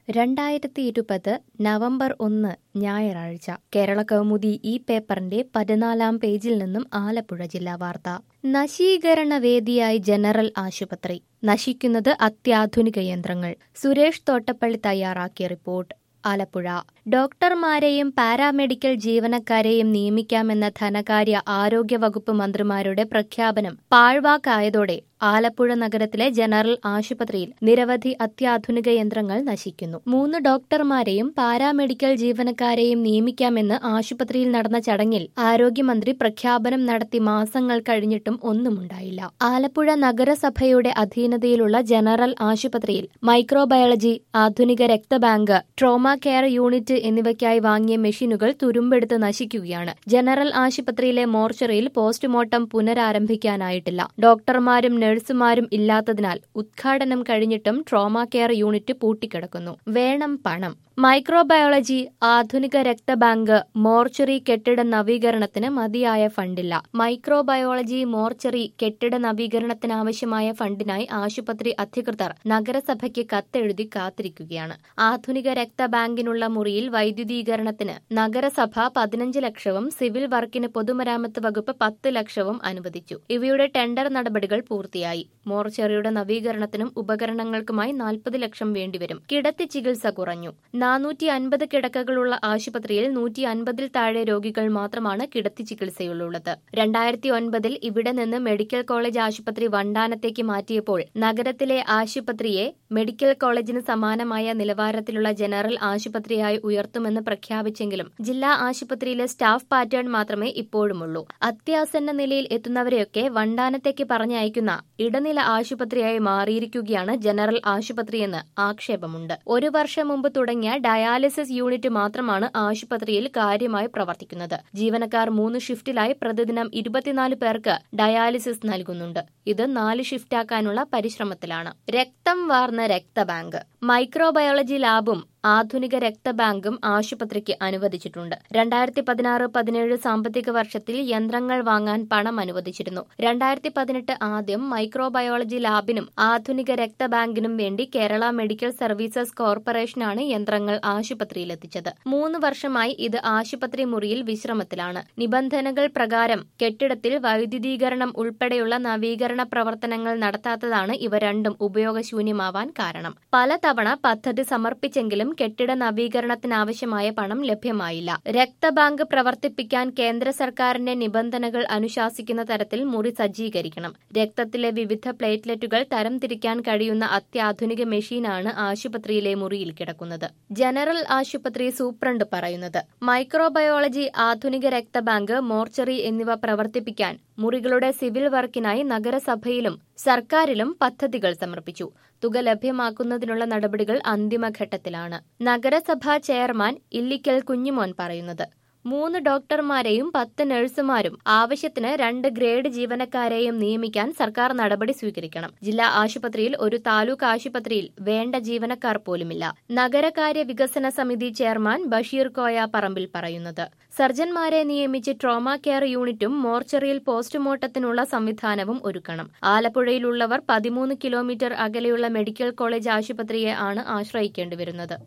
2020 November 1 ഞായറാഴ്ച കേരളകൗമുദി ഈ പേപ്പറിന്റെ 14-ാം പേജിൽ നിന്നും ആലപ്പുഴ ജില്ലാ വാർത്ത. നശീകരണ വേദിയായി ജനറൽ ആശുപത്രി, നശിക്കുന്നത് അത്യാധുനിക യന്ത്രങ്ങൾ. സുരേഷ് തോട്ടപ്പള്ളി തയ്യാറാക്കിയ റിപ്പോർട്ട്. ആലപ്പുഴ. ഡോക്ടർമാരെയും പാരാമെഡിക്കൽ ജീവനക്കാരെയും നിയമിക്കാമെന്ന ധനകാര്യ ആരോഗ്യ വകുപ്പ് മന്ത്രിമാരുടെ പ്രഖ്യാപനം പാഴ്വാക്കായതോടെ ആലപ്പുഴ നഗരത്തിലെ ജനറൽ ആശുപത്രിയിൽ നിരവധി അത്യാധുനിക യന്ത്രങ്ങൾ നശിക്കുന്നു. 3 ഡോക്ടർമാരെയും പാരാമെഡിക്കൽ ജീവനക്കാരെയും നിയമിക്കാമെന്ന് ആശുപത്രിയിൽ നടന്ന ചടങ്ങിൽ ആരോഗ്യമന്ത്രി പ്രഖ്യാപനം നടത്തി മാസങ്ങൾ കഴിഞ്ഞിട്ടും ഒന്നുമുണ്ടായില്ല. ആലപ്പുഴ നഗരസഭയുടെ അധീനതയിലുള്ള ജനറൽ ആശുപത്രിയിൽ മൈക്രോബയോളജി, ആധുനിക രക്തബാങ്ക്, ട്രോമ കെയർ യൂണിറ്റ് എന്നിവയ്ക്കായി വാങ്ങിയ മെഷീനുകൾ തുരുമ്പെടുത്ത് നശിക്കുകയാണ്. ജനറൽ ആശുപത്രിയിലെ മോർച്ചറിയിൽ പോസ്റ്റ്മോർട്ടം പുനരാരംഭിക്കാനായിട്ടില്ല. ഡോക്ടർമാരും നഴ്സുമാരും ഇല്ലാത്തതിനാൽ ഉദ്ഘാടനം കഴിഞ്ഞിട്ടും ട്രോമ കെയർ യൂണിറ്റ് പൂട്ടിക്കിടക്കുന്നു. വേണം പണം. മൈക്രോബയോളജി, ആധുനിക രക്തബാങ്ക്, മോർച്ചറി കെട്ടിട നവീകരണത്തിന് മതിയായ ഫണ്ടില്ല. മൈക്രോബയോളജി മോർച്ചറി കെട്ടിട നവീകരണത്തിനാവശ്യമായ ഫണ്ടിനായി ആശുപത്രി അധികൃതർ നഗരസഭയ്ക്ക് കത്തെഴുതി കാത്തിരിക്കുകയാണ്. ആധുനിക രക്തബാങ്കിനുള്ള മുറിയിൽ വൈദ്യുതീകരണത്തിന് നഗരസഭ 15 ലക്ഷവും സിവിൽ വർക്കിന് പൊതുമരാമത്ത് വകുപ്പ് 10 ലക്ഷവും അനുവദിച്ചു. ഇവയുടെ ടെൻഡർ നടപടികൾ പൂർത്തിയായി. മോർച്ചറിയുടെ നവീകരണത്തിനും ഉപകരണങ്ങൾക്കുമായി 40 ലക്ഷം വേണ്ടിവരും. കിടത്തി ചികിത്സ കുറഞ്ഞു. 450 കിടക്കകളുള്ള ആശുപത്രിയിൽ 150-ൽ താഴെ രോഗികൾ മാത്രമാണ് കിടത്തി ചികിത്സയിലുള്ളത്. 2009-ൽ ഇവിടെ നിന്ന് മെഡിക്കൽ കോളേജ് ആശുപത്രി വണ്ടാനത്തേക്ക് മാറ്റിയപ്പോൾ നഗരത്തിലെ ആശുപത്രിയെ മെഡിക്കൽ കോളേജിന് സമാനമായ നിലവാരത്തിലുള്ള ജനറൽ ആശുപത്രിയായി ഉയർത്തുമെന്ന് പ്രഖ്യാപിച്ചെങ്കിലും ജില്ലാ ആശുപത്രിയിലെ സ്റ്റാഫ് പാറ്റേൺ മാത്രമേ ഇപ്പോഴുമുള്ളൂ. അത്യാസന്ന നിലയിൽ എത്തുന്നവരെയൊക്കെ വണ്ടാനത്തേക്ക് പറഞ്ഞയക്കുന്ന ഇടനില ആശുപത്രിയായി മാറിയിരിക്കുകയാണ് ജനറൽ ആശുപത്രിയെന്ന് ആക്ഷേപമുണ്ട്. 1 വർഷം മുമ്പ് തുടങ്ങിയ ഡയാലിസിസ് യൂണിറ്റ് മാത്രമാണ് ആശുപത്രിയിൽ കാര്യമായി പ്രവർത്തിക്കുന്നത്. ജീവനക്കാർ 3 ഷിഫ്റ്റിലായി പ്രതിദിനം 24 പേർക്ക് ഡയാലിസിസ് നൽകുന്നുണ്ട്. ഇത് 4 ഷിഫ്റ്റാക്കാനുള്ള പരിശ്രമത്തിലാണ്. രക്തം വാർന്ന രക്തബാങ്ക്. മൈക്രോബയോളജി ലാബും ആധുനിക രക്തബാങ്കും ആശുപത്രിക്ക് അനുവദിച്ചിട്ടുണ്ട്. 2016-17 സാമ്പത്തിക വർഷത്തിൽ യന്ത്രങ്ങൾ വാങ്ങാൻ പണം അനുവദിച്ചിരുന്നു. 2018 ആദ്യം മൈക്രോബയോളജി ലാബിനും ആധുനിക രക്തബാങ്കിനും വേണ്ടി കേരള മെഡിക്കൽ സർവീസസ് കോർപ്പറേഷനാണ് യന്ത്രങ്ങൾ ആശുപത്രിയിലെത്തിച്ചത്. 3 വർഷമായി ഇത് ആശുപത്രി മുറിയിൽ വിശ്രമത്തിലാണ്. നിബന്ധനകൾ പ്രകാരം കെട്ടിടത്തിൽ വൈദ്യുതീകരണം ഉൾപ്പെടെയുള്ള നവീകരണ പ്രവർത്തനങ്ങൾ നടത്താത്തതാണ് ഇവ രണ്ടും ഉപയോഗശൂന്യമാവാൻ കാരണം. പലതവണ പദ്ധതി സമർപ്പിച്ചെങ്കിലും കെട്ടിട നവീകരണത്തിനാവശ്യമായ പണം ലഭ്യമായില്ല. രക്തബാങ്ക് പ്രവർത്തിപ്പിക്കാൻ കേന്ദ്ര സർക്കാരിന്റെ നിബന്ധനകൾ അനുശാസിക്കുന്ന തരത്തിൽ മുറി സജ്ജീകരിക്കണം. രക്തത്തിലെ വിവിധ പ്ലേറ്റ്ലെറ്റുകൾ തരംതിരിക്കാൻ കഴിയുന്ന അത്യാധുനിക മെഷീനാണ് ആശുപത്രിയിലെ മുറിയിൽ കിടക്കുന്നത്. ജനറൽ ആശുപത്രി സൂപ്രണ്ട് പറയുന്നത്, മൈക്രോബയോളജി, ആധുനിക രക്തബാങ്ക്, മോർച്ചറി എന്നിവ പ്രവർത്തിപ്പിക്കാൻ മുറികളുടെ സിവിൽ വർക്കിനായി നഗരസഭയിലും സർക്കാരിലും പദ്ധതികൾ സമർപ്പിച്ചു. തുക ലഭ്യമാക്കുന്നതിനുള്ള നടപടികൾ അന്തിമഘട്ടത്തിലാണ്. നഗരസഭാ ചെയർമാൻ ഇല്ലിക്കൽ കുഞ്ഞുമോൻ പറയുന്നത്, 3 ഡോക്ടർമാരെയും 10 നഴ്സുമാരും ആവശ്യത്തിന് 2 ഗ്രേഡ് ജീവനക്കാരെയും നിയമിക്കാൻ സർക്കാർ നടപടി സ്വീകരിക്കണം. ജില്ലാ ആശുപത്രിയിൽ ഒരു താലൂക്ക് ആശുപത്രിയിൽ വേണ്ട ജീവനക്കാർ പോലുമില്ല. നഗരകാര്യ വികസന സമിതി ചെയർമാൻ ബഷീർ കോയ പറമ്പിൽ പറയുന്നത്, സർജൻമാരെ നിയമിച്ച് ട്രോമ കെയർ യൂണിറ്റും മോർച്ചറിയിൽ പോസ്റ്റ്മോർട്ടത്തിനുള്ള സംവിധാനവും ഒരുക്കണം. ആലപ്പുഴയിലുള്ളവർ 13 കിലോമീറ്റർ അകലെയുള്ള മെഡിക്കൽ കോളേജ് ആശുപത്രിയെ ആണ് ആശ്രയിക്കേണ്ടി വരുന്നത്.